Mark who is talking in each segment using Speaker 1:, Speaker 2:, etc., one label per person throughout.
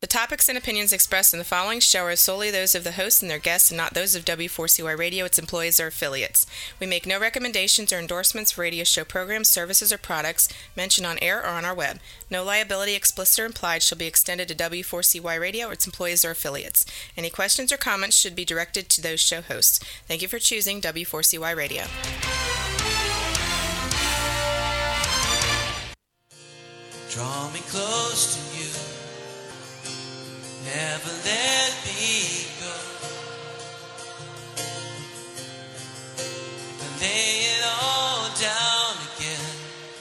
Speaker 1: The topics and opinions expressed in the following show are solely those of the hosts and their guests and not those of W4CY Radio, its employees, or affiliates. We make no recommendations or endorsements for radio show programs, services, or products mentioned on air or on our web. No liability, explicit or implied, shall be extended to W4CY Radio or its employees or affiliates. Any questions or comments should be directed to those show hosts. Thank you for choosing W4CY Radio.
Speaker 2: Draw me close to you. Never let me go. And lay it all down again.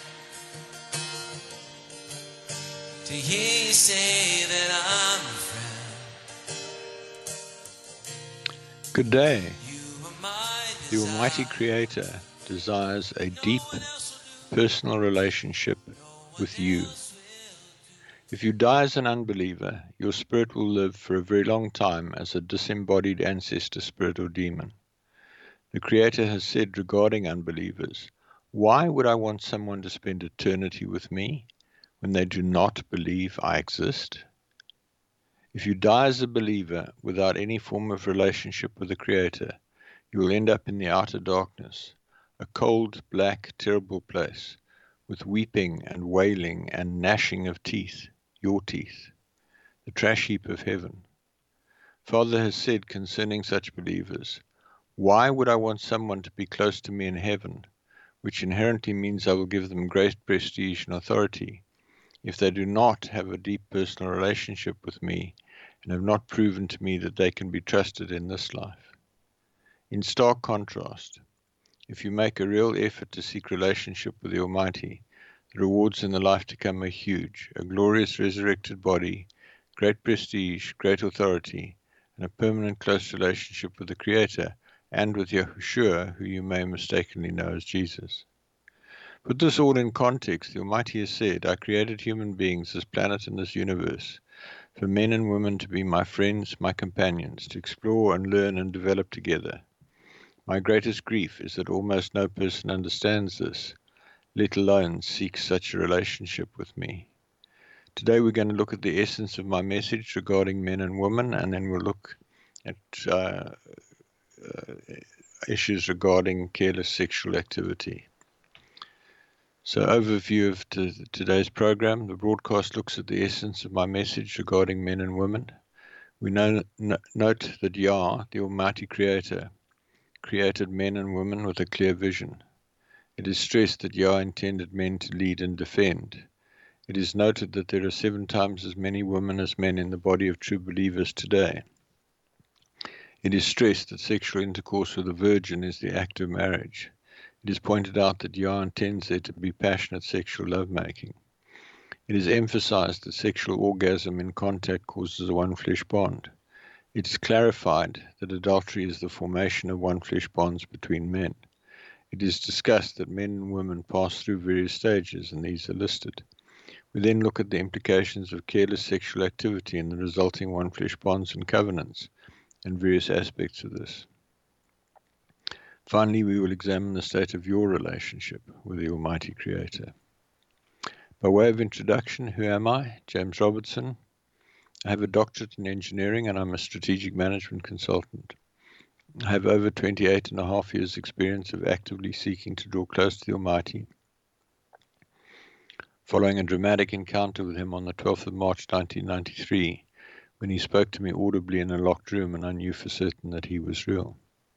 Speaker 2: To hear you say that I'm a friend.
Speaker 3: Good day. The Almighty Creator desires a deep personal relationship with you. If you die as an unbeliever, your spirit will live for a very long time as a disembodied ancestor spirit or demon. The Creator has said regarding unbelievers, "Why would I want someone to spend eternity with me when they do not believe I exist?" If you die as a believer without any form of relationship with the Creator, you will end up in the outer darkness, a cold, black, terrible place, with weeping and wailing and gnashing of teeth. Your teeth, the trash heap of heaven. Father has said concerning such believers, "Why would I want someone to be close to me in heaven, which inherently means I will give them great prestige and authority, if they do not have a deep personal relationship with me and have not proven to me that they can be trusted in this life?" In stark contrast, if you make a real effort to seek relationship with the Almighty, the rewards in the life to come are huge: a glorious resurrected body, great prestige, great authority, and a permanent close relationship with the Creator and with Yahushua, who you may mistakenly know as Jesus. Put this all in context. The Almighty has said, "I created human beings, this planet and this universe, for men and women to be my friends, my companions, to explore and learn and develop together. My greatest grief is that almost no person understands this, let alone seek such a relationship with me." Today we're going to look at the essence of my message regarding men and women, and then we'll look at issues regarding careless sexual activity. So, overview of today's program. The broadcast looks at the essence of my message regarding men and women. We note that Yah, the Almighty Creator, created men and women with a clear vision. It is stressed that Yah intended men to lead and defend. It is noted that there are 7 times as many women as men in the body of true believers today. It is stressed that sexual intercourse with a virgin is the act of marriage. It is pointed out that Yah intends there to be passionate sexual lovemaking. It is emphasized that sexual orgasm in contact causes a one-flesh bond. It is clarified that adultery is the formation of one-flesh bonds between men. It is discussed that men and women pass through various stages, and these are listed. We then look at the implications of careless sexual activity and the resulting one-flesh bonds and covenants, and various aspects of this. Finally, we will examine the state of your relationship with the Almighty Creator. By way of introduction, who am I? James Robertson. I have a doctorate in engineering, and I'm a strategic management consultant. I have over 28 and a half years' experience of actively seeking to draw close to the Almighty, following a dramatic encounter with Him on the 12th of March 1993, when He spoke to me audibly in a locked room and I knew for certain that He was real.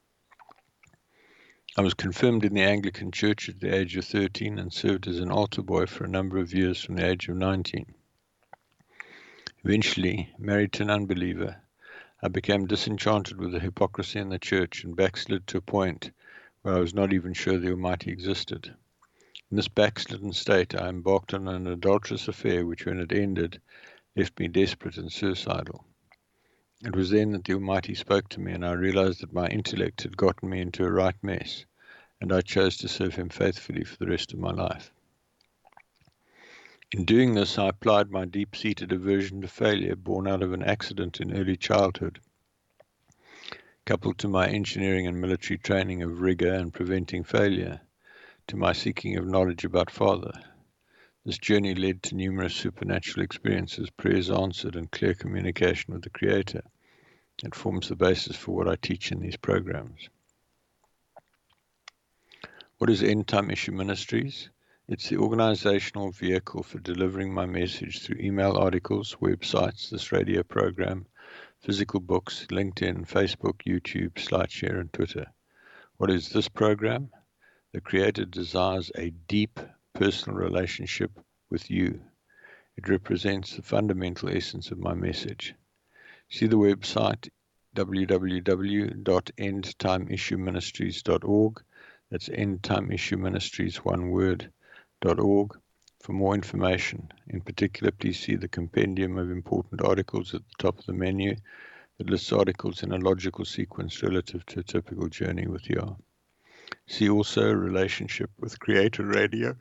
Speaker 3: I was confirmed in the Anglican Church at the age of 13 and served as an altar boy for a number of years from the age of 19. Eventually, married to an unbeliever, I became disenchanted with the hypocrisy in the church and backslid to a point where I was not even sure the Almighty existed. In this backslidden state, I embarked on an adulterous affair which, when it ended, left me desperate and suicidal. It was then that the Almighty spoke to me, and I realized that my intellect had gotten me into a right mess, and I chose to serve Him faithfully for the rest of my life. In doing this, I applied my deep-seated aversion to failure, born out of an accident in early childhood, coupled to my engineering and military training of rigor and preventing failure, to my seeking of knowledge about Father. This journey led to numerous supernatural experiences, prayers answered, and clear communication with the Creator. It forms the basis for what I teach in these programs. What is End Time Issue Ministries? It's the organizational vehicle for delivering my message through email articles, websites, this radio program, physical books, LinkedIn, Facebook, YouTube, SlideShare, and Twitter. What is this program? The Creator desires a deep personal relationship with you. It represents the fundamental essence of my message. See the website www.endtimeissueministries.org. That's endtimeissueministries, one word, .org, for more information. In particular, please see the compendium of important articles at the top of the menu that lists articles in a logical sequence relative to a typical journey with Yah. See also Relationship with Creator Radio.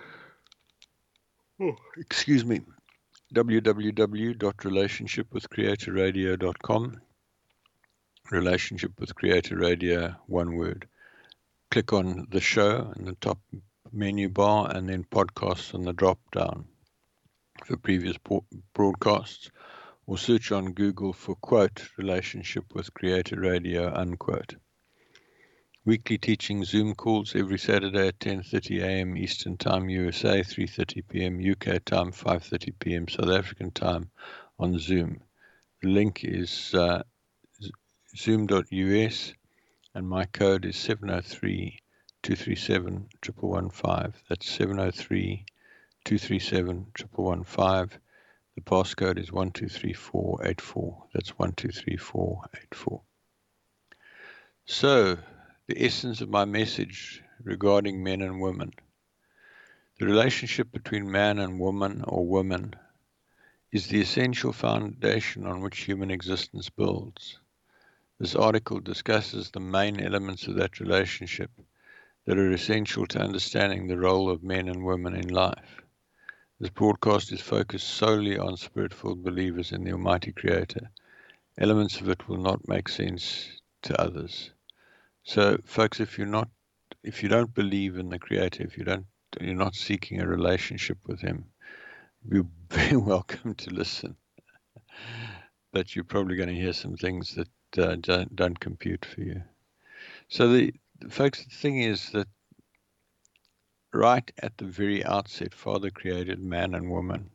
Speaker 3: www.relationshipwithcreatorradio.com. Relationship with Creator Radio, one word. Click on the show in the top menu bar and then podcasts on the drop down for previous broadcasts, or search on Google for quote Relationship with Creator Radio unquote. Weekly teaching Zoom calls every Saturday at 10:30 a.m. Eastern Time USA, 3:30 p.m. UK time, 5:30 p.m. South African time on Zoom. The link is zoom.us. And my code is 703-237-1115. That's 703-237-1115. The passcode is 123484. That's 123484. So, the essence of my message regarding men and women. The relationship between man and woman or women is the essential foundation on which human existence builds. This article discusses the main elements of that relationship that are essential to understanding the role of men and women in life. This broadcast is focused solely on spirit-filled believers in the Almighty Creator. Elements of it will not make sense to others. So, folks, if you don't believe in the Creator, you're not seeking a relationship with Him, you're very welcome to listen. But you're probably going to hear some things that don't compute for you. So, folks, the thing is that right at the very outset, Father created man and woman.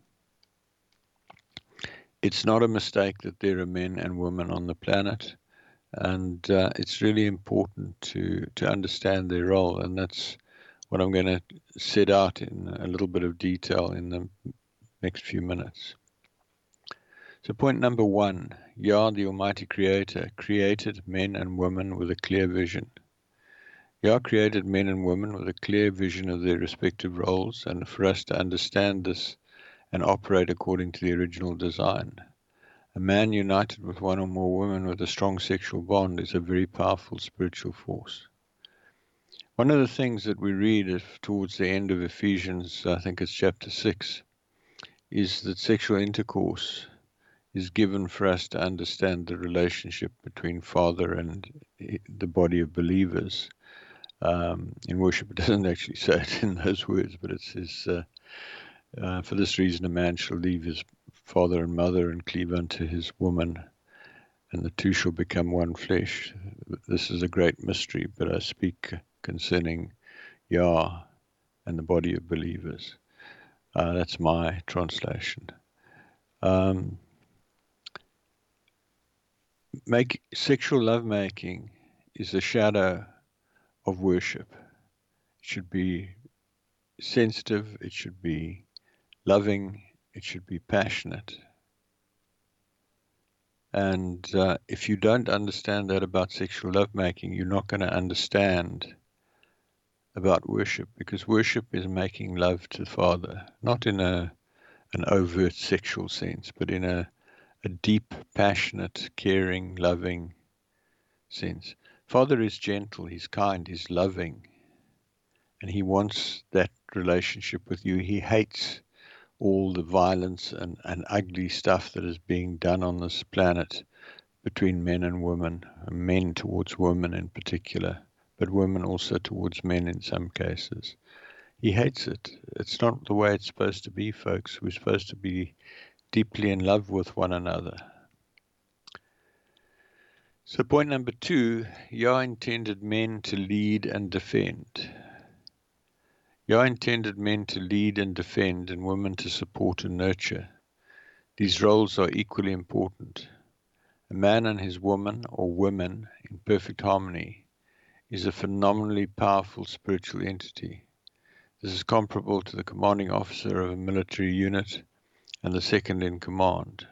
Speaker 3: It's not a mistake that there are men and women on the planet, and it's really important to understand their role, and that's what I'm going to set out in a little bit of detail in the next few minutes. So point number one, Yah, the Almighty Creator, created men and women with a clear vision. Yah created men and women with a clear vision of their respective roles, and for us to understand this and operate according to the original design. A man united with one or more women with a strong sexual bond is a very powerful spiritual force. One of the things that we read towards the end of Ephesians, I think it's chapter 6, is that sexual intercourse is given for us to understand the relationship between Father and the body of believers. In worship, it doesn't actually say it in those words, but it says, for this reason a man shall leave his father and mother and cleave unto his woman, and the two shall become one flesh. This is a great mystery, but I speak concerning Yah and the body of believers. That's my translation. Sexual lovemaking is a shadow of worship. It should be sensitive, it should be loving, it should be passionate. And if you don't understand that about sexual lovemaking, you're not going to understand about worship, because worship is making love to the Father, not in an overt sexual sense, but in a deep, passionate, caring, loving sense. Father is gentle, He's kind, He's loving, and He wants that relationship with you. He hates all the violence and ugly stuff that is being done on this planet between men and women, men towards women in particular, but women also towards men in some cases. He hates it. It's not the way it's supposed to be, folks. We're supposed to be deeply in love with one another. So point number 2, Yah intended men to lead and defend. Yah intended men to lead and defend and women to support and nurture. These roles are equally important. A man and his woman or women in perfect harmony is a phenomenally powerful spiritual entity. This is comparable to the commanding officer of a military unit and the second in command.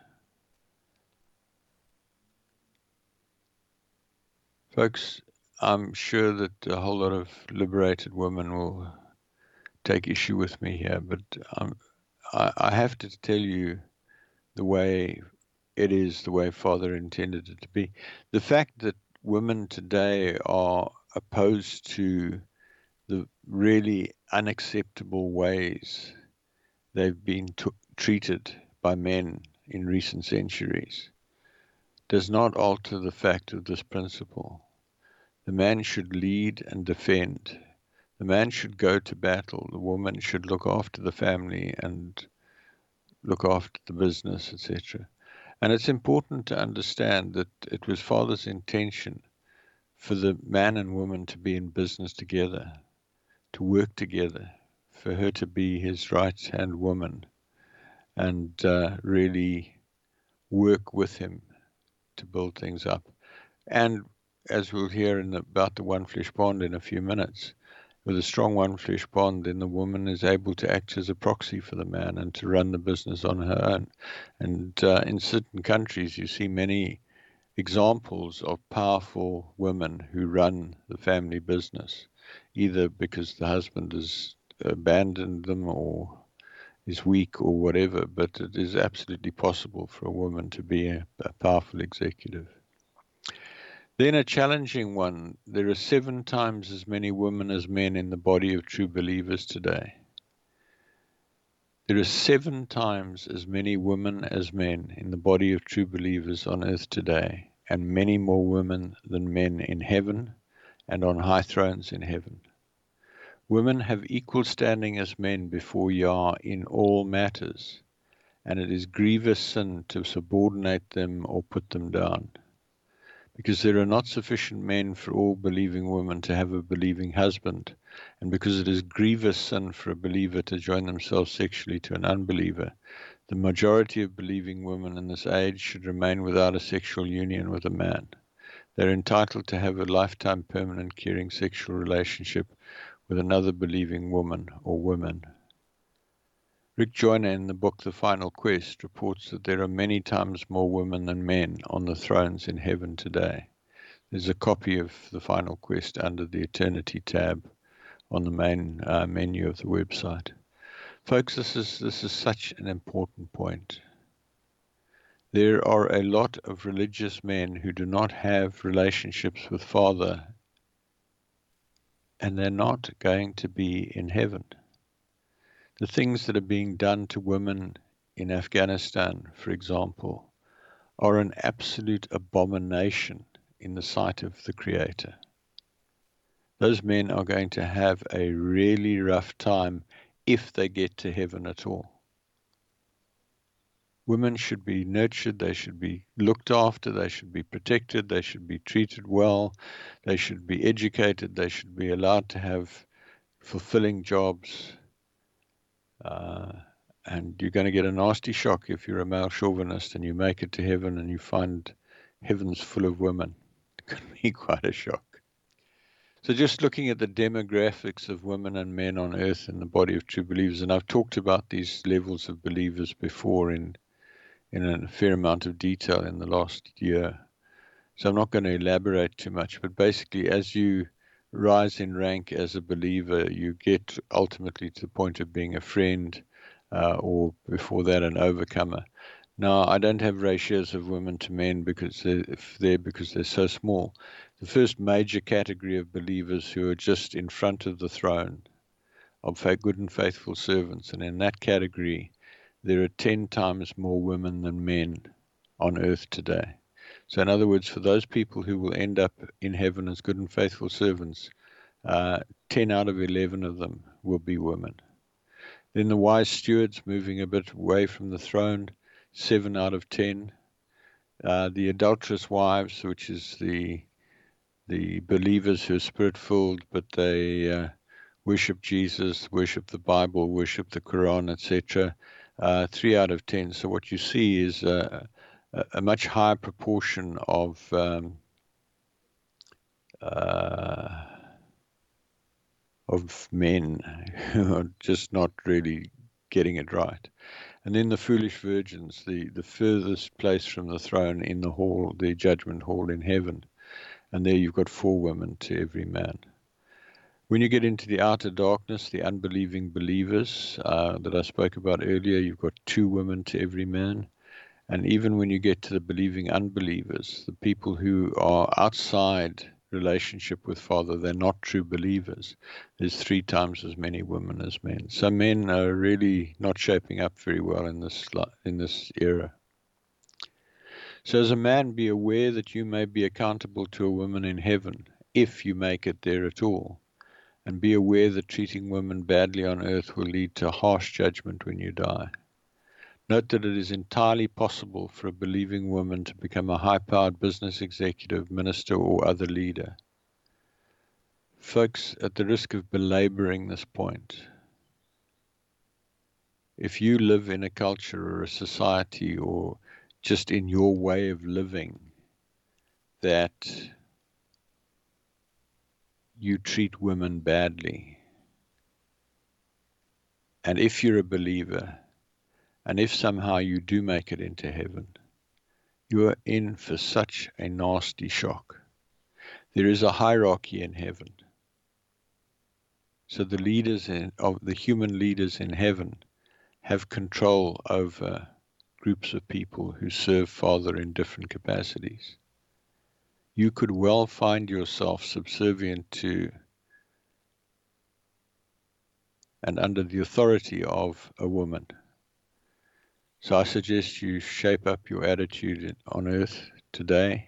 Speaker 3: Folks, I'm sure that a whole lot of liberated women will take issue with me here, but I have to tell you the way it is, the way Father intended it to be. The fact that women today are opposed to the really unacceptable ways they've been treated by men in recent centuries does not alter the fact of this principle. The man should lead and defend. The man should go to battle. The woman should look after the family and look after the business, etc. And it's important to understand that it was Father's intention for the man and woman to be in business together, to work together, for her to be his right-hand woman and really work with him to build things up. And as we'll hear about the one flesh bond in a few minutes, with a strong one flesh bond, then the woman is able to act as a proxy for the man and to run the business on her own. And in certain countries, you see many examples of powerful women who run the family business, either because the husband has abandoned them or is weak or whatever, but it is absolutely possible for a woman to be a powerful executive. Then a challenging one. There are 7 times as many women as men in the body of true believers today. There are 7 times as many women as men in the body of true believers on earth today, and many more women than men in heaven and on high thrones in heaven. Women have equal standing as men before Yah in all matters, and it is grievous sin to subordinate them or put them down. Because there are not sufficient men for all believing women to have a believing husband, and because it is grievous sin for a believer to join themselves sexually to an unbeliever, the majority of believing women in this age should remain without a sexual union with a man. They are entitled to have a lifetime permanent caring sexual relationship with another believing woman or women. Rick Joyner in the book The Final Quest reports that there are many times more women than men on the thrones in heaven today. There's a copy of The Final Quest under the Eternity tab on the main menu of the website. Folks, this is such an important point. There are a lot of religious men who do not have relationships with Father, and they're not going to be in heaven. The things that are being done to women in Afghanistan, for example, are an absolute abomination in the sight of the Creator. Those men are going to have a really rough time if they get to heaven at all. Women should be nurtured, they should be looked after, they should be protected, they should be treated well, they should be educated, they should be allowed to have fulfilling jobs. And you're going to get a nasty shock if you're a male chauvinist and you make it to heaven and you find heaven's full of women. It can be quite a shock. So just looking at the demographics of women and men on earth in the body of true believers, and I've talked about these levels of believers before in a fair amount of detail in the last year. So I'm not going to elaborate too much, but basically as you rise in rank as a believer, you get ultimately to the point of being a friend, or before that an overcomer. Now, I don't have ratios of women to men because they're so small. The first major category of believers who are just in front of the throne of good and faithful servants, and in that category, there are 10 times more women than men on earth today. So in other words, for those people who will end up in heaven as good and faithful servants, 10 out of 11 of them will be women. Then the wise stewards, moving a bit away from the throne, 7 out of 10. The adulterous wives, which is the believers who are spirit-filled, but they worship Jesus, worship the Bible, worship the Quran, etc., 3 out of 10. So what you see is a much higher proportion of men who are just not really getting it right. And then the foolish virgins, the furthest place from the throne in the hall, the judgment hall in heaven. And there you've got 4 women to every man. When you get into the outer darkness, the unbelieving believers that I spoke about earlier, you've got 2 women to every man. And even when you get to the believing unbelievers, the people who are outside relationship with Father, they're not true believers. There's 3 times as many women as men. So men are really not shaping up very well in this era. So as a man, be aware that you may be accountable to a woman in heaven, if you make it there at all. And be aware that treating women badly on earth will lead to harsh judgment when you die. Note that it is entirely possible for a believing woman to become a high-powered business executive, minister, or other leader. Folks, at the risk of belaboring this point, if you live in a culture or a society or just in your way of living that you treat women badly, and if you're a believer, and if somehow you do make it into heaven, you are in for such a nasty shock. There is a hierarchy in heaven. So the leaders of the human leaders in heaven have control over groups of people who serve Father in different capacities. You could well find yourself subservient to and under the authority of a woman. So I suggest you shape up your attitude on earth today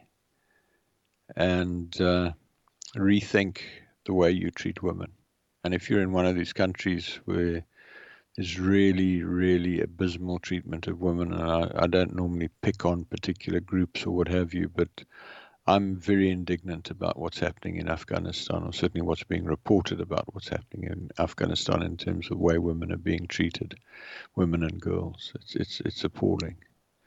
Speaker 3: and rethink the way you treat women. And if you're in one of these countries where there's really, really abysmal treatment of women, and I don't normally pick on particular groups or what have you, but I'm very indignant about what's happening in Afghanistan, or certainly what's being reported about what's happening in Afghanistan in terms of the way women are being treated, women and girls. It's appalling.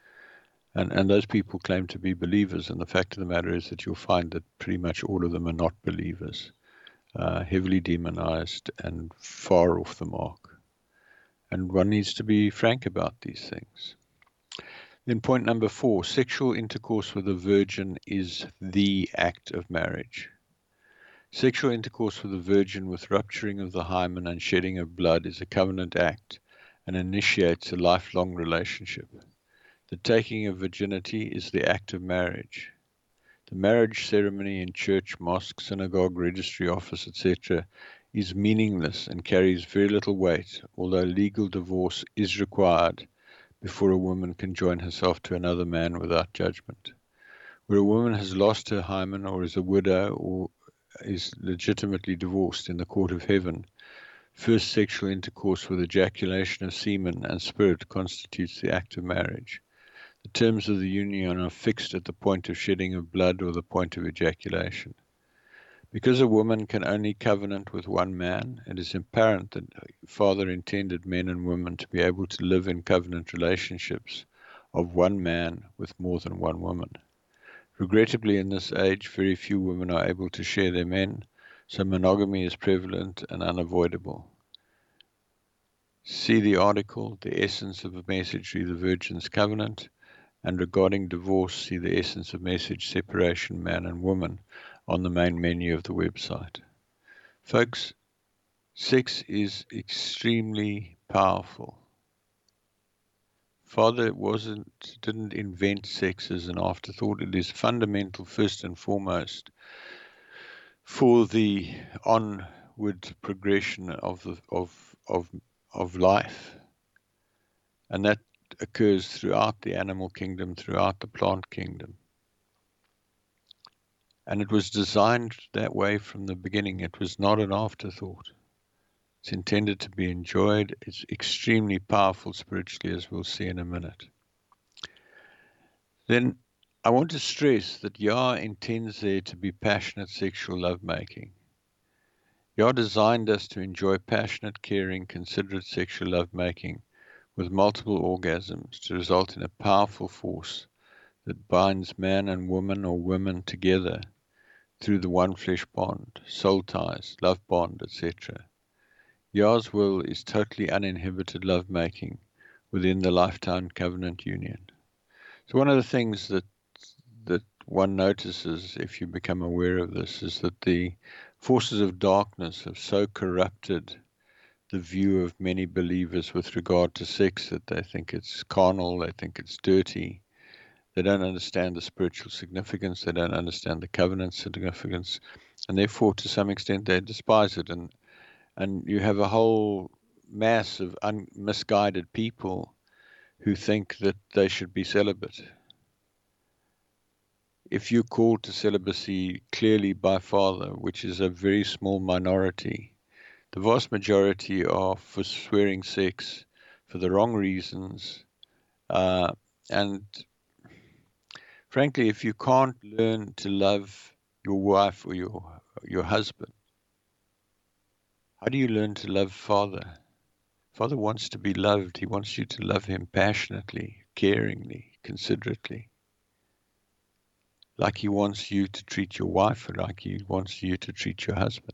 Speaker 3: And those people claim to be believers, and the fact of the matter is that you'll find that pretty much all of them are not believers, heavily demonized and far off the mark. And one needs to be frank about these things. Then point number 4, sexual intercourse with a virgin is the act of marriage. Sexual intercourse with a virgin with rupturing of the hymen and shedding of blood is a covenant act and initiates a lifelong relationship. The taking of virginity is the act of marriage. The marriage ceremony in church, mosque, synagogue, registry office, etc. is meaningless and carries very little weight, although legal divorce is required before a woman can join herself to another man without judgment. Where a woman has lost her hymen or is a widow or is legitimately divorced in the court of heaven, first sexual intercourse with ejaculation of semen and spirit constitutes the act of marriage. The terms of the union are fixed at the point of shedding of blood or the point of ejaculation. Because a woman can only covenant with one man, it is apparent that Father intended men and women to be able to live in covenant relationships of one man with more than one woman. Regrettably, in this age, very few women are able to share their men, so monogamy is prevalent and unavoidable. See the article, The Essence of a Message Through the Virgin's Covenant, and regarding divorce, see the Essence of Message Separation, Man and Woman, on the main menu of the website. Folks, sex is extremely powerful. Father didn't invent sex as an afterthought. It is fundamental, first and foremost, for the onward progression of life, and that occurs throughout the animal kingdom, throughout the plant kingdom. And it was designed that way from the beginning. It was not an afterthought. It's intended to be enjoyed. It's extremely powerful spiritually, as we'll see in a minute. Then I want to stress that Yah intends there to be passionate sexual lovemaking. Yah designed us to enjoy passionate, caring, considerate sexual lovemaking with multiple orgasms to result in a powerful force that binds man and woman or women together through the one flesh bond, soul ties, love bond, etc. Yah's will is totally uninhibited lovemaking within the lifetime covenant union. So one of the things that one notices if you become aware of this is that the forces of darkness have so corrupted the view of many believers with regard to sex that they think it's carnal, they think it's dirty, they don't understand the spiritual significance, they don't understand the covenant significance, and therefore to some extent they despise it, and you have a whole mass of misguided people who think that they should be celibate. If you're called to celibacy clearly by Father, which is a very small minority, the vast majority are forswearing sex for the wrong reasons. And frankly, if you can't learn to love your wife or your husband, how do you learn to love Father? Father wants to be loved. He wants you to love him passionately, caringly, considerately. Like he wants you to treat your wife, or like he wants you to treat your husband.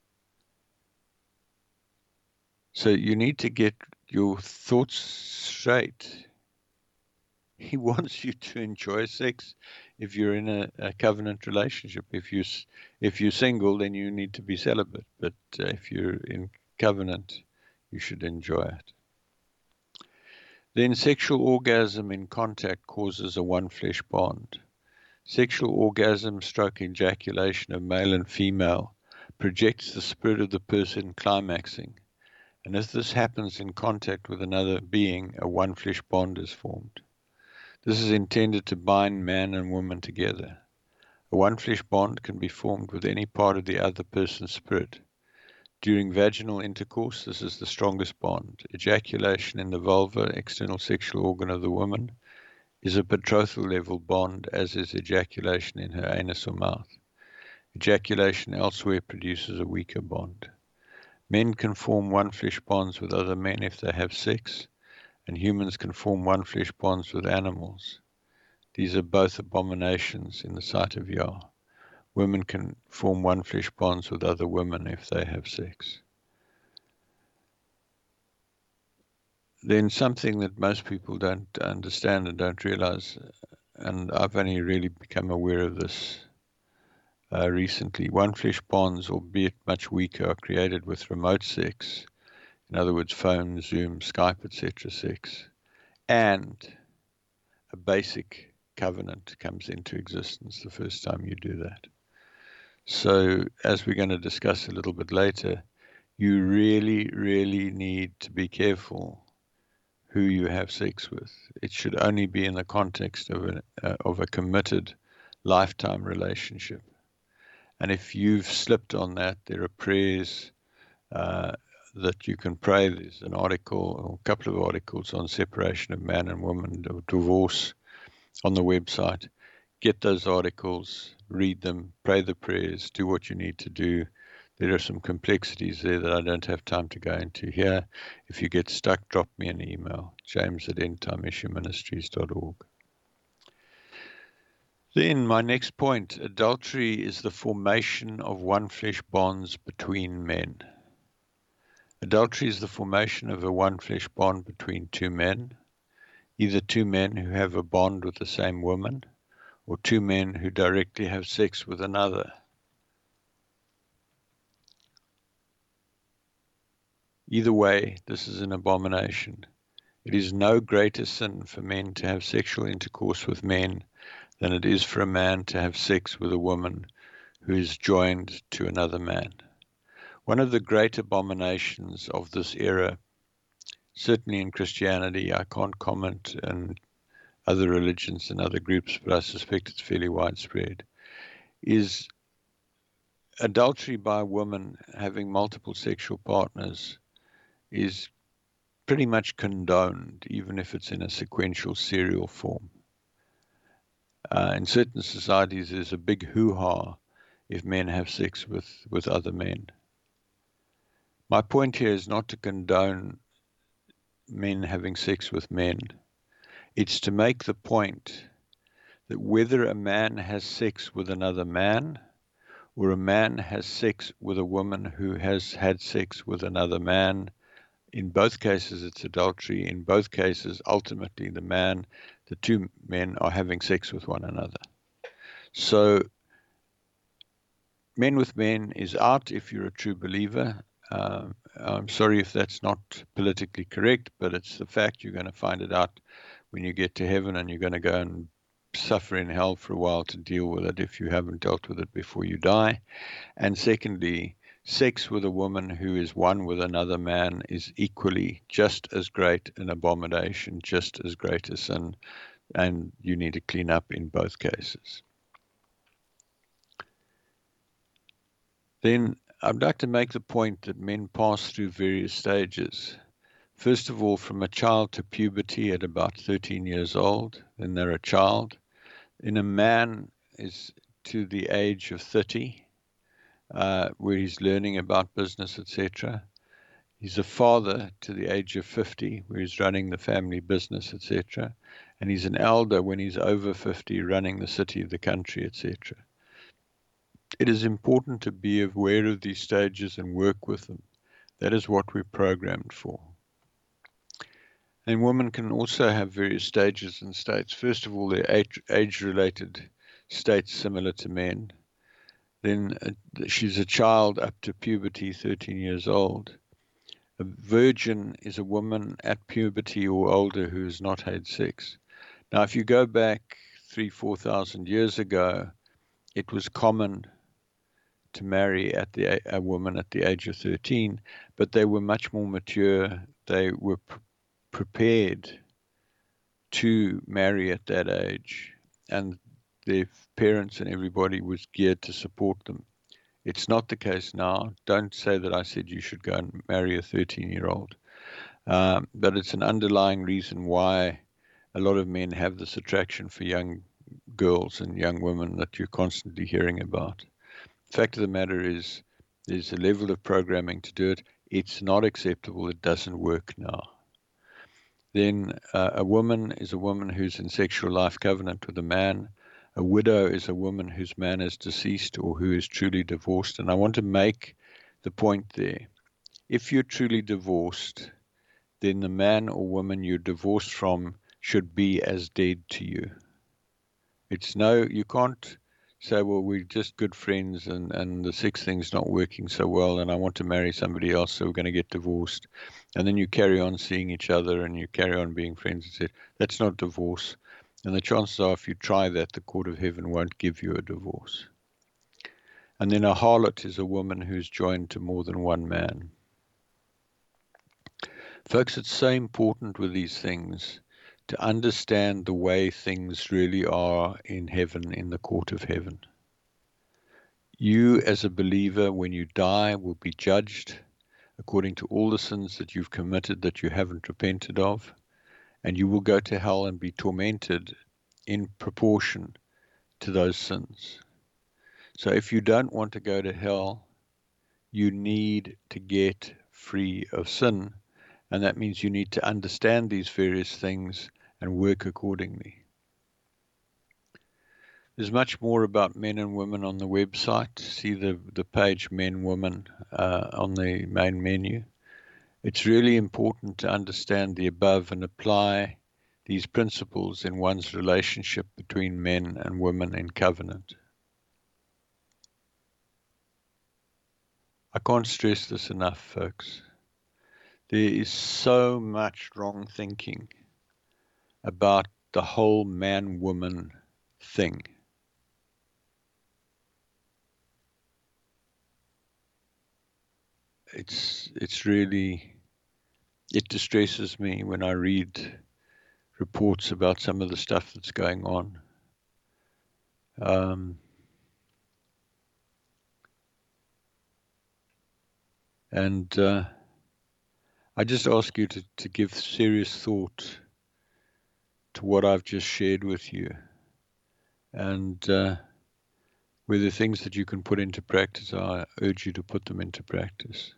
Speaker 3: So you need to get your thoughts straight. He wants you to enjoy sex if you're in a covenant relationship. If you're single, then you need to be celibate. But if you're in covenant, you should enjoy it. Then sexual orgasm in contact causes a one flesh bond. Sexual orgasm stroke ejaculation of male and female projects the spirit of the person climaxing. And as this happens in contact with another being, a one flesh bond is formed. This is intended to bind man and woman together. A one flesh bond can be formed with any part of the other person's spirit. During vaginal intercourse, this is the strongest bond. Ejaculation in the vulva, external sexual organ of the woman, is a betrothal level bond, as is ejaculation in her anus or mouth. Ejaculation elsewhere produces a weaker bond. Men can form one flesh bonds with other men if they have sex, and humans can form one flesh bonds with animals. These are both abominations in the sight of Yah. Women can form one flesh bonds with other women if they have sex. Then something that most people don't understand and don't realize, and I've only really become aware of this recently, one flesh bonds, albeit much weaker, are created with remote sex. In other words, phone, Zoom, Skype, etc. sex. And a basic covenant comes into existence the first time you do that. So, as we're going to discuss a little bit later, you really, really need to be careful who you have sex with. It should only be in the context of a committed lifetime relationship. And if you've slipped on that, there are prayers that you can pray. There's an article, or a couple of articles on separation of man and woman, divorce on the website. Get those articles, read them, pray the prayers, do what you need to do. There are some complexities there that I don't have time to go into here. If you get stuck, drop me an email, james@endtimeissueministries.org. Then my next point, adultery is the formation of one flesh bonds between men. Adultery is the formation of a one flesh bond between two men, either two men who have a bond with the same woman, or two men who directly have sex with another. Either way, this is an abomination. It is no greater sin for men to have sexual intercourse with men than it is for a man to have sex with a woman who is joined to another man. One of the great abominations of this era, certainly in Christianity, I can't comment on other religions and other groups, but I suspect it's fairly widespread, is adultery by a woman having multiple sexual partners is pretty much condoned, even if it's in a sequential serial form. In certain societies, there's a big hoo-ha if men have sex with other men. My point here is not to condone men having sex with men. It's to make the point that whether a man has sex with another man or a man has sex with a woman who has had sex with another man, in both cases it's adultery. In both cases, ultimately the two men are having sex with one another. So men with men is out if you're a true believer. I'm sorry if that's not politically correct, but it's the fact. You're going to find it out when you get to heaven, and you're going to go and suffer in hell for a while to deal with it if you haven't dealt with it before you die. And secondly, sex with a woman who is one with another man is equally just as great an abomination, just as great a sin, and you need to clean up in both cases. Then I'd like to make the point that men pass through various stages. First of all, from a child to puberty at about 13 years old, then they're a child. Then a man is to the age of 30, where he's learning about business, etc. He's a father to the age of 50, where he's running the family business, etc. And he's an elder when he's over 50, running the city, the country, etc. It is important to be aware of these stages and work with them. That is what we're programmed for. And women can also have various stages and states. First of all, they're age-related states similar to men. Then she's a child up to puberty, 13 years old. A virgin is a woman at puberty or older who has not had sex. Now, if you go back 3,000-4,000 years ago, it was common to marry a woman at the age of 13, but they were much more mature. They were prepared to marry at that age, and their parents and everybody was geared to support them. It's not the case now. Don't say that I said you should go and marry a 13-year-old. But it's an underlying reason why a lot of men have this attraction for young girls and young women that you're constantly hearing about. The fact of the matter is, there's a level of programming to do it. It's not acceptable. It doesn't work now. Then a woman is a woman who's in sexual life covenant with a man. A widow is a woman whose man is deceased or who is truly divorced. And I want to make the point there. If you're truly divorced, then the man or woman you're divorced from should be as dead to you. You can't say, well, we're just good friends and the sex thing's not working so well and I want to marry somebody else, so we're going to get divorced. And then you carry on seeing each other and you carry on being friends, etc. That's not divorce. And the chances are, if you try that, the court of heaven won't give you a divorce. And then a harlot is a woman who's joined to more than one man. Folks, it's so important with these things to understand the way things really are in heaven, in the court of heaven. You, as a believer, when you die, will be judged according to all the sins that you've committed that you haven't repented of, and you will go to hell and be tormented in proportion to those sins. So if you don't want to go to hell, you need to get free of sin. And that means you need to understand these various things and work accordingly. There's much more about men and women on the website. See the page Men, Women on the main menu. It's really important to understand the above and apply these principles in one's relationship between men and women in covenant. I can't stress this enough, folks. There is so much wrong thinking about the whole man-woman thing. It's really, it distresses me when I read reports about some of the stuff that's going on. And I just ask you to give serious thought to what I've just shared with you, and whether things that you can put into practice, I urge you to put them into practice.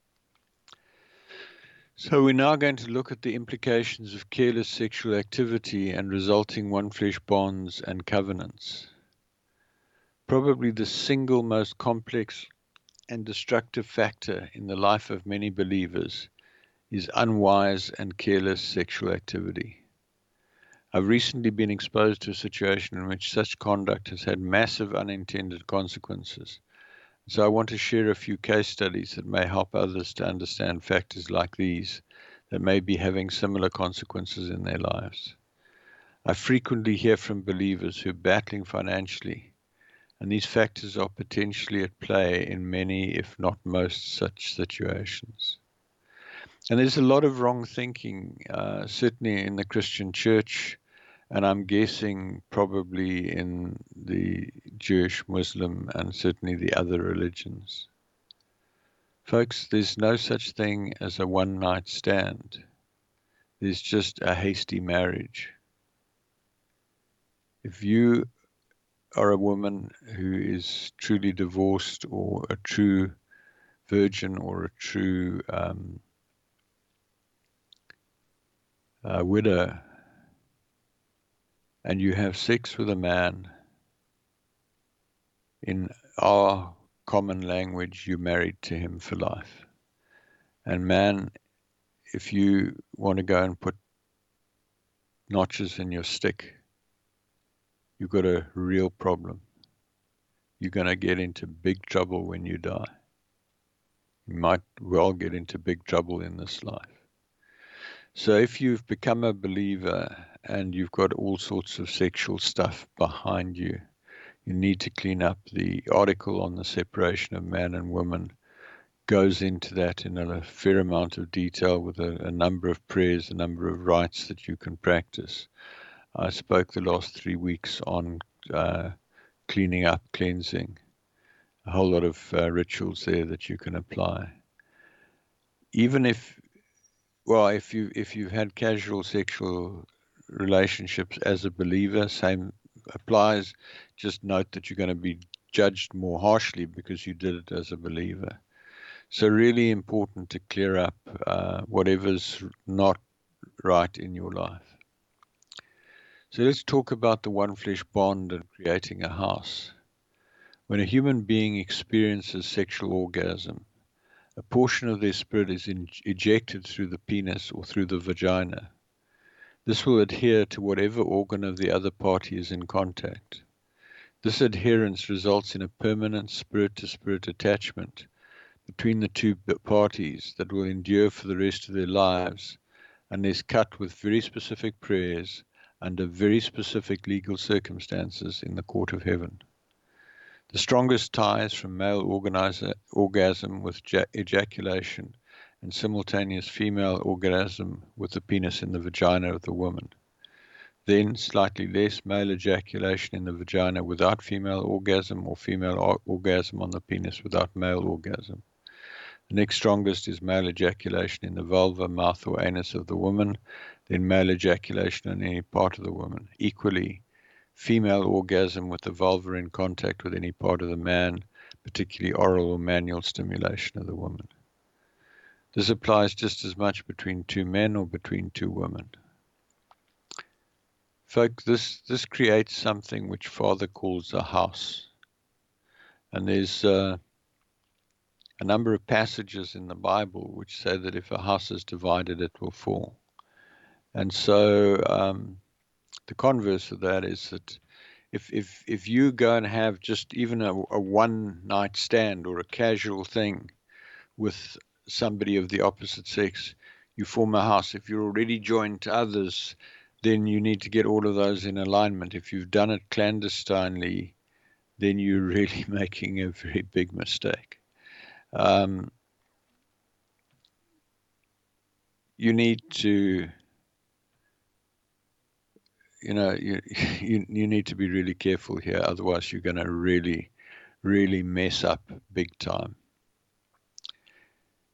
Speaker 3: So we're now going to look at the implications of careless sexual activity and resulting one-flesh bonds and covenants. Probably the single most complex and destructive factor in the life of many believers is unwise and careless sexual activity. I've recently been exposed to a situation in which such conduct has had massive unintended consequences. So I want to share a few case studies that may help others to understand factors like these that may be having similar consequences in their lives. I frequently hear from believers who are battling financially, and these factors are potentially at play in many, if not most, such situations. And there's a lot of wrong thinking, certainly in the Christian church, and I'm guessing probably in the Jewish, Muslim, and certainly the other religions. Folks, there's no such thing as a one-night stand. There's just a hasty marriage. If you are a woman who is truly divorced, or a true virgin, or a true widow, and you have sex with a man, in our common language, you're married to him for life. And man, if you want to go and put notches in your stick, you've got a real problem. You're going to get into big trouble when you die. You might well get into big trouble in this life. So if you've become a believer and you've got all sorts of sexual stuff behind you, you need to clean up. The article on the separation of man and woman goes into that in a fair amount of detail, with a number of prayers, a number of rites that you can practice. I spoke the last 3 weeks on cleaning up, cleansing, a whole lot of rituals there that you can apply. Even if you've had casual sexual relationships as a believer, same applies. Just note that you're going to be judged more harshly because you did it as a believer. So really important to clear up whatever's not right in your life. So let's talk about the one flesh bond and creating a house. When a human being experiences sexual orgasm, a portion of their spirit is ejected through the penis or through the vagina. This will adhere to whatever organ of the other party is in contact. This adherence results in a permanent spirit-to-spirit attachment between the two parties that will endure for the rest of their lives, and is cut with very specific prayers under very specific legal circumstances in the court of heaven. The strongest ties from male orgasm with ejaculation and simultaneous female orgasm with the penis in the vagina of the woman. Then slightly less male ejaculation in the vagina without female orgasm, or female orgasm on the penis without male orgasm. The next strongest is male ejaculation in the vulva, mouth, or anus of the woman, then male ejaculation in any part of the woman. Equally, female orgasm with the vulva in contact with any part of the man, particularly oral or manual stimulation of the woman. This applies just as much between two men or between two women. Folks, this creates something which Father calls a house. And there's a number of passages in the Bible which say that if a house is divided, it will fall. And so the converse of that is that if you go and have just even a one-night stand or a casual thing with somebody of the opposite sex, you form a house. If you're already joined to others, then you need to get all of those in alignment. If you've done it clandestinely, then you're really making a very big mistake. You need to, you need to be really careful here. Otherwise, you're going to really, really mess up big time.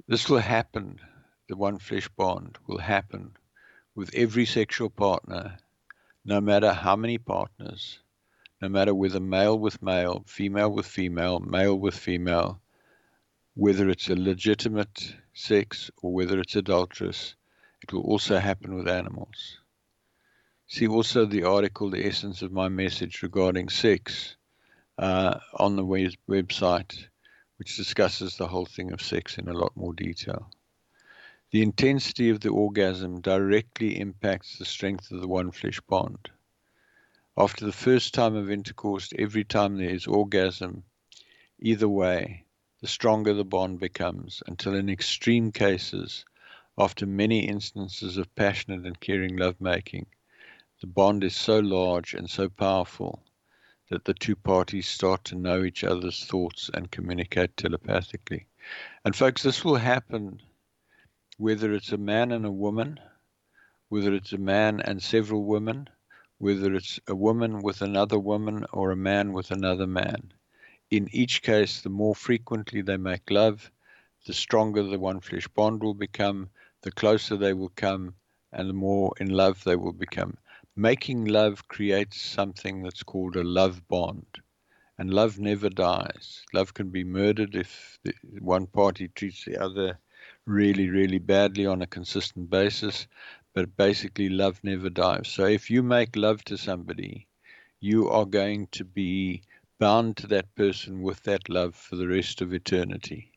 Speaker 3: This will happen, the one flesh bond will happen with every sexual partner, no matter how many partners, no matter whether male with male, female with female, male with female, whether it's a legitimate sex or whether it's adulterous. It will also happen with animals. See also the article, The Essence of My Message Regarding Sex, on the website, which discusses the whole thing of sex in a lot more detail. The intensity of the orgasm directly impacts the strength of the one flesh bond. After the first time of intercourse, every time there is orgasm, either way, the stronger the bond becomes, until in extreme cases, after many instances of passionate and caring lovemaking, the bond is so large and so powerful that the two parties start to know each other's thoughts and communicate telepathically. And folks, this will happen whether it's a man and a woman, whether it's a man and several women, whether it's a woman with another woman or a man with another man. In each case, the more frequently they make love, the stronger the one flesh bond will become, the closer they will come, and the more in love they will become. Making love creates something that's called a love bond, and love never dies. Love can be murdered if one party treats the other really, really badly on a consistent basis, but basically love never dies. So if you make love to somebody, you are going to be bound to that person with that love for the rest of eternity.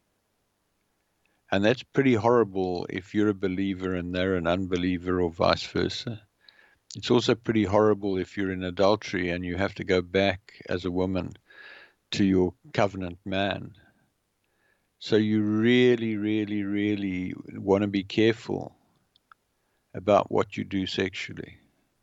Speaker 3: And that's pretty horrible if you're a believer and they're an unbeliever or vice versa. It's also pretty horrible if you're in adultery and you have to go back as a woman to your covenant man. So you really, really, really want to be careful about what you do sexually.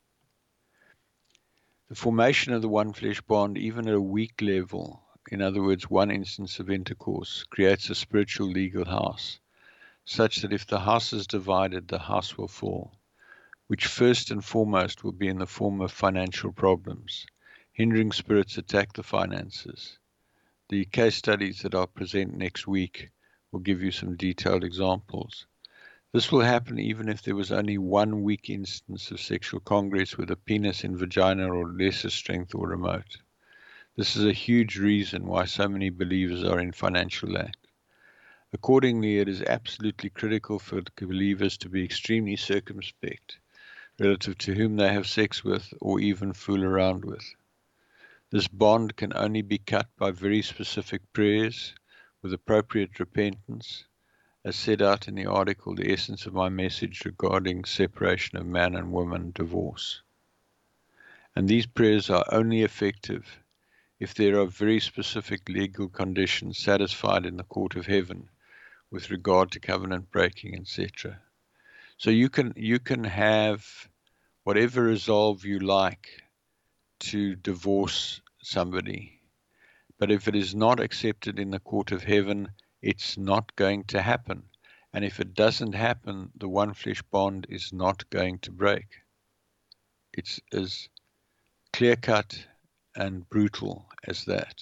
Speaker 3: The formation of the one flesh bond, even at a weak level, in other words, one instance of intercourse, creates a spiritual legal house, such that if the house is divided, the house will fall, which first and foremost will be in the form of financial problems. Hindering spirits attack the finances. The case studies that I'll present next week will give you some detailed examples. This will happen even if there was only one weak instance of sexual congress with a penis in vagina or lesser strength or remote. This is a huge reason why so many believers are in financial lack. Accordingly, it is absolutely critical for believers to be extremely circumspect relative to whom they have sex with or even fool around with. This bond can only be cut by very specific prayers with appropriate repentance, as set out in the article, The Essence of My Message Regarding Separation of Man and Woman Divorce. And these prayers are only effective if there are very specific legal conditions satisfied in the court of heaven with regard to covenant breaking, etc. So you can have whatever resolve you like to divorce somebody, but if it is not accepted in the court of heaven, it's not going to happen. And if it doesn't happen, the one flesh bond is not going to break. It's as clear-cut and brutal as that.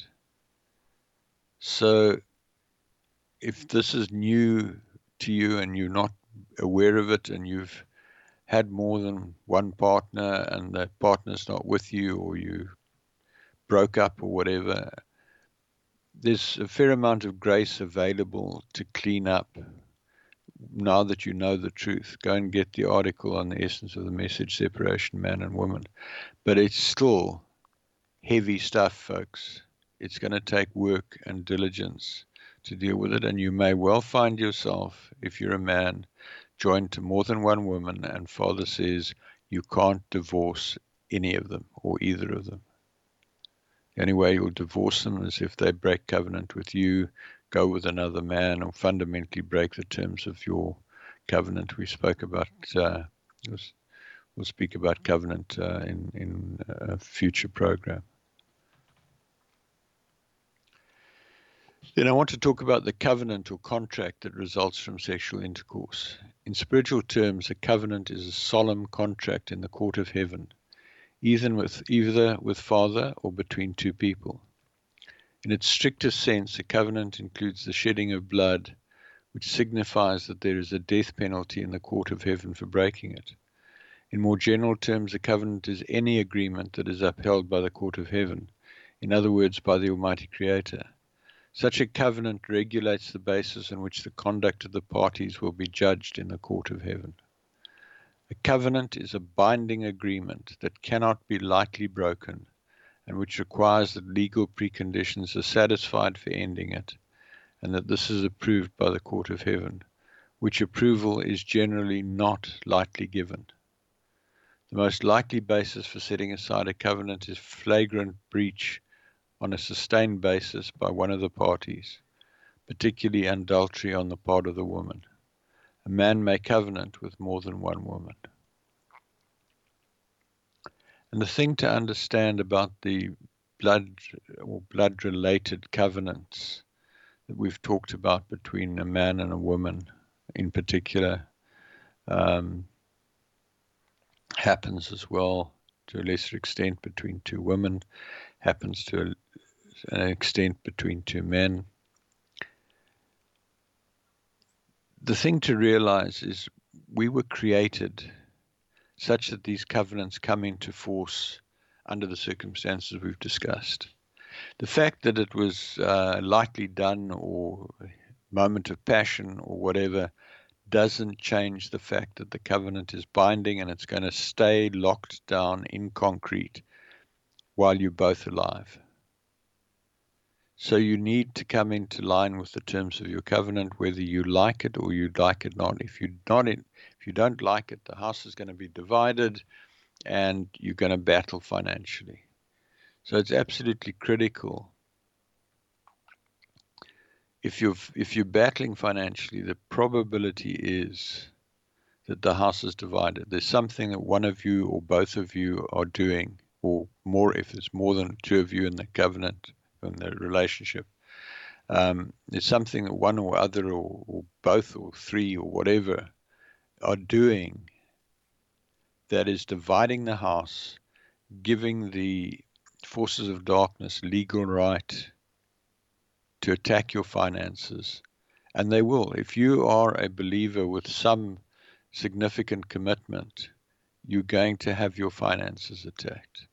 Speaker 3: So if this is new to you and you're not aware of it, and you've had more than one partner and that partner's not with you, or you broke up or whatever, there's a fair amount of grace available to clean up now that you know the truth. Go and get the article on The Essence of the Message, Separation, Man and Woman. But it's still heavy stuff, folks. It's going to take work and diligence to deal with it, and you may well find yourself, if you're a man, joined to more than one woman, and Father says you can't divorce any of them or either of them. The only way you'll divorce them is if they break covenant with you, go with another man, or fundamentally break the terms of your covenant. We spoke about, we'll speak about covenant in a future program. Then I want to talk about the covenant or contract that results from sexual intercourse. In spiritual terms, a covenant is a solemn contract in the court of heaven, either with Father or between two people. In its strictest sense, a covenant includes the shedding of blood, which signifies that there is a death penalty in the court of heaven for breaking it. In more general terms, a covenant is any agreement that is upheld by the court of heaven, in other words, by the Almighty Creator. Such a covenant regulates the basis on which the conduct of the parties will be judged in the court of heaven. A covenant is a binding agreement that cannot be lightly broken, and which requires that legal preconditions are satisfied for ending it, and that this is approved by the court of heaven, which approval is generally not lightly given. The most likely basis for setting aside a covenant is flagrant breach on a sustained basis by one of the parties, particularly adultery on the part of the woman. A man may covenant with more than one woman. And the thing to understand about the blood-related covenants that we've talked about between a man and a woman in particular happens as well to a lesser extent between two women, happens to an extent between two men. The thing to realize is we were created such that these covenants come into force under the circumstances we've discussed. The fact that it was lightly done or moment of passion or whatever doesn't change the fact that the covenant is binding and it's going to stay locked down in concrete while you're both alive. So you need to come into line with the terms of your covenant, whether you like it or you like it not. If you don't like it, the house is going to be divided and you're going to battle financially. So it's absolutely critical. If you're battling financially, the probability is that the house is divided. There's something that one of you or both of you are doing, or more if there's more than two of you in the covenant, in the relationship. There's something that one or other or both or three or whatever are doing that is dividing the house, giving the forces of darkness legal right to attack your finances. And they will. If you are a believer with some significant commitment, you're going to have your finances attacked.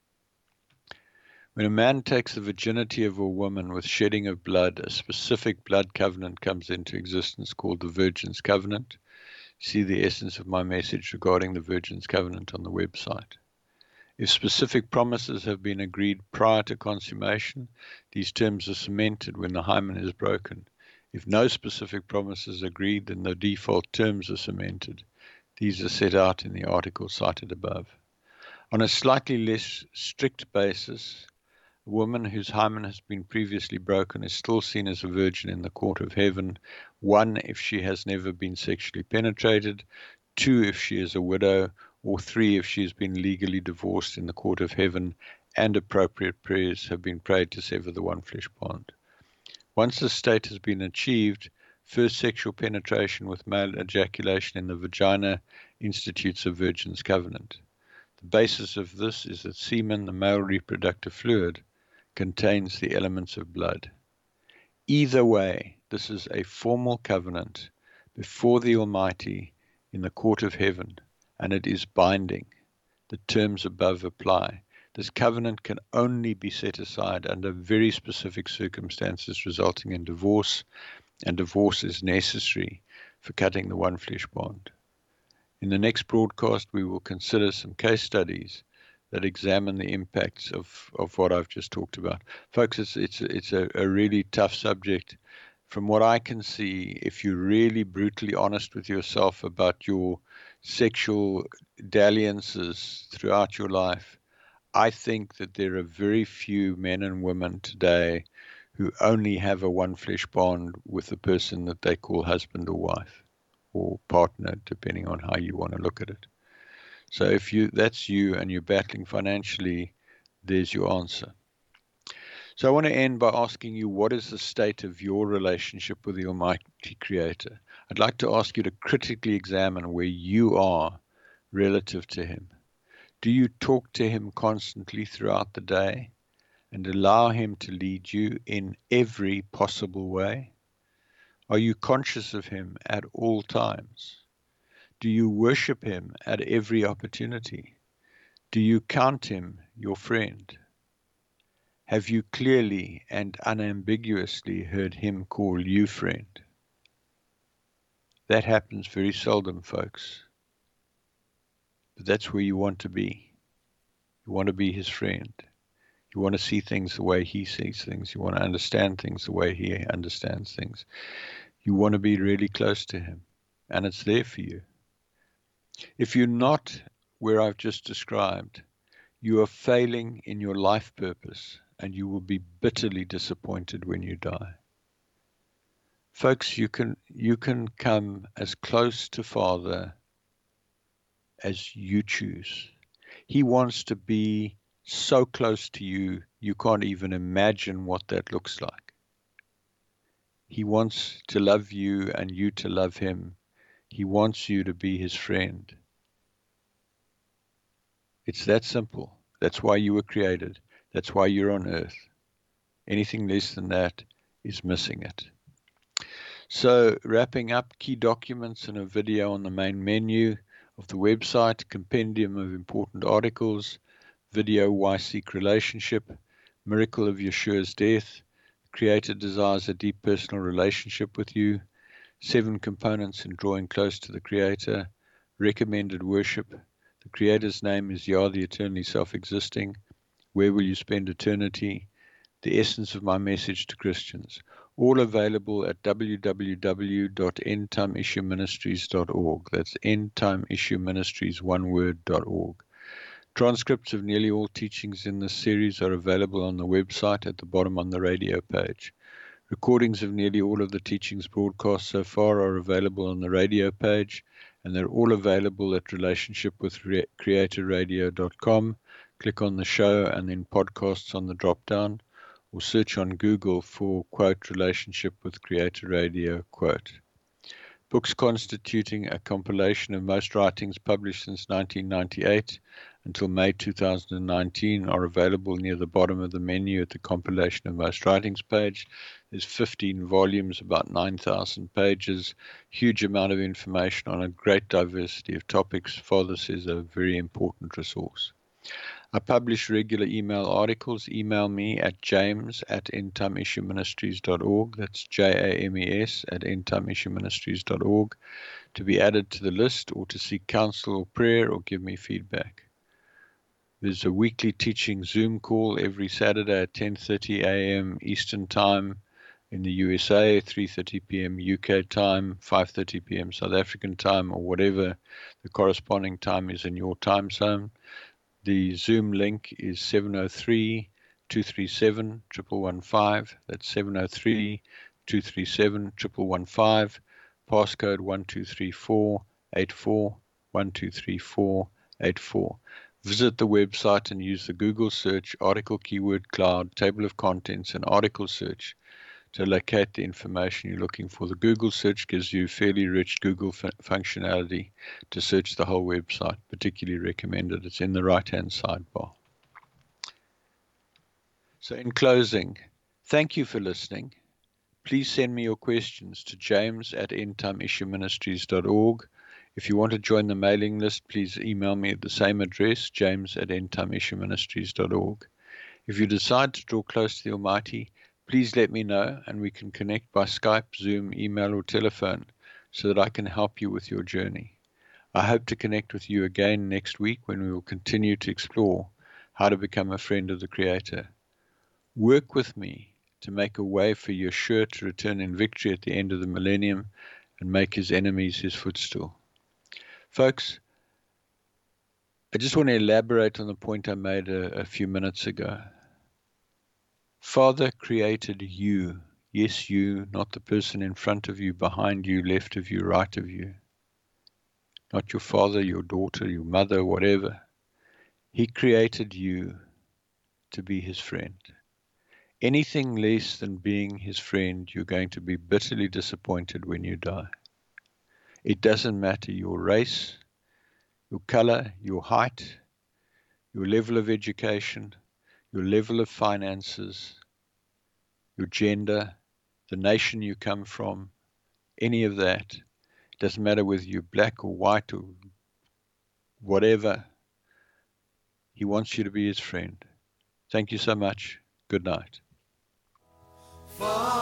Speaker 3: When a man takes the virginity of a woman with shedding of blood, a specific blood covenant comes into existence called the Virgin's Covenant. See the essence of my message regarding the Virgin's Covenant on the website. If specific promises have been agreed prior to consummation, these terms are cemented when the hymen is broken. If no specific promises are agreed, then the default terms are cemented. These are set out in the article cited above. On a slightly less strict basis, a woman whose hymen has been previously broken is still seen as a virgin in the court of heaven. 1, if she has never been sexually penetrated. 2, if she is a widow. Or 3, if she has been legally divorced in the court of heaven and appropriate prayers have been prayed to sever the one flesh bond. Once this state has been achieved, first sexual penetration with male ejaculation in the vagina institutes a Virgin's Covenant. The basis of this is that semen, the male reproductive fluid, contains the elements of blood. Either way, this is a formal covenant before the Almighty in the court of heaven, and it is binding. The terms above apply. This covenant can only be set aside under very specific circumstances resulting in divorce, and divorce is necessary for cutting the one flesh bond. In the next broadcast, we will consider some case studies that examine the impacts of what I've just talked about. Folks, it's a really tough subject. From what I can see, if you're really brutally honest with yourself about your sexual dalliances throughout your life, I think that there are very few men and women today who only have a one flesh bond with the person that they call husband or wife or partner, depending on how you want to look at it. So if that's you and you're battling financially, there's your answer. So I want to end by asking you, what is the state of your relationship with the Almighty Creator? I'd like to ask you to critically examine where you are relative to Him. Do you talk to Him constantly throughout the day and allow Him to lead you in every possible way? Are you conscious of him at all times? Do you worship him at every opportunity? Do you count him your friend? Have you clearly and unambiguously heard him call you friend? That happens very seldom, folks. But that's where you want to be. You want to be his friend. You want to see things the way he sees things. You want to understand things the way he understands things. You want to be really close to him, and it's there for you. If you're not where I've just described, you are failing in your life purpose, and you will be bitterly disappointed when you die. Folks, you can come as close to Father as you choose. He wants to be so close to you, you can't even imagine what that looks like. He wants to love you and you to love him. He wants you to be his friend. It's that simple. That's why you were created. That's why you're on earth. Anything less than that is missing it. So, wrapping up, key documents and a video on the main menu of the website, compendium of important articles, video Why Seek Relationship, Miracle of Yeshua's Death, Creator desires a deep personal relationship with you, 7 components in drawing close to the Creator, recommended worship, the Creator's name is Yah, the eternally self-existing, where will you spend eternity, the essence of my message to Christians, all available at www.endtimeissueministries.org. That's endtimeissueministries, one word.org. Transcripts of nearly all teachings in this series are available on the website at the bottom on the radio page. Recordings of nearly all of the teachings broadcast so far are available on the radio page, and they're all available at relationshipwithcreatorradio.com. Click on the show and then podcasts on the drop-down, or search on Google for, quote, Relationship with Creator Radio, quote. Books constituting a compilation of most writings published since 1998 until May 2019 are available near the bottom of the menu at the compilation of most writings page. There's 15 volumes, about 9,000 pages, huge amount of information on a great diversity of topics. Father says a very important resource. I publish regular email articles. Email me at james@endtimeissueministries.org. That's JAMES@endtimeissueministries.org to be added to the list or to seek counsel or prayer or give me feedback. There's a weekly teaching Zoom call every Saturday at 10:30 a.m. Eastern Time in the USA, 3:30 p.m. UK time, 5:30 p.m. South African time, or whatever the corresponding time is in your time zone. The Zoom link is 703-237-1115. That's 703-237-1115. Passcode 123484, 123484. Visit the website and use the Google search, article keyword cloud, table of contents, and article search to locate the information you're looking for. The Google search gives you fairly rich Google functionality to search the whole website, particularly recommended. It's in the right-hand sidebar. So in closing, thank you for listening. Please send me your questions to james@endtimeissueministries.org. If you want to join the mailing list, please email me at the same address, james@endtimeissueministries.org. If you decide to draw close to the Almighty, please let me know, and we can connect by Skype, Zoom, email, or telephone so that I can help you with your journey. I hope to connect with you again next week when we will continue to explore how to become a friend of the Creator. Work with me to make a way for Yeshua to return in victory at the end of the millennium and make his enemies his footstool. Folks, I just want to elaborate on the point I made a few minutes ago. Father created you. Yes, you, not the person in front of you, behind you, left of you, right of you. Not your father, your daughter, your mother, whatever. He created you to be his friend. Anything less than being his friend, you're going to be bitterly disappointed when you die. It doesn't matter your race, your color, your height, your level of education, your level of finances, your gender, the nation you come from, any of that. It doesn't matter whether you're black or white or whatever. He wants you to be his friend. Thank you so much. Good night.